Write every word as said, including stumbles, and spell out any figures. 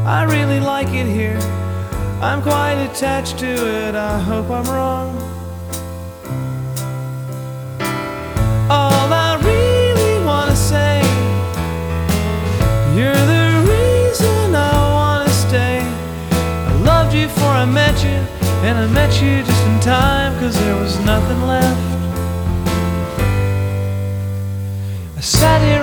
I really like it here, I'm quite attached to it, I hope I'm wrong. All I really wanna say, you're the reason I wanna stay. I loved you before I met you, and I met you just in time, 'cause there was nothing left. I sat here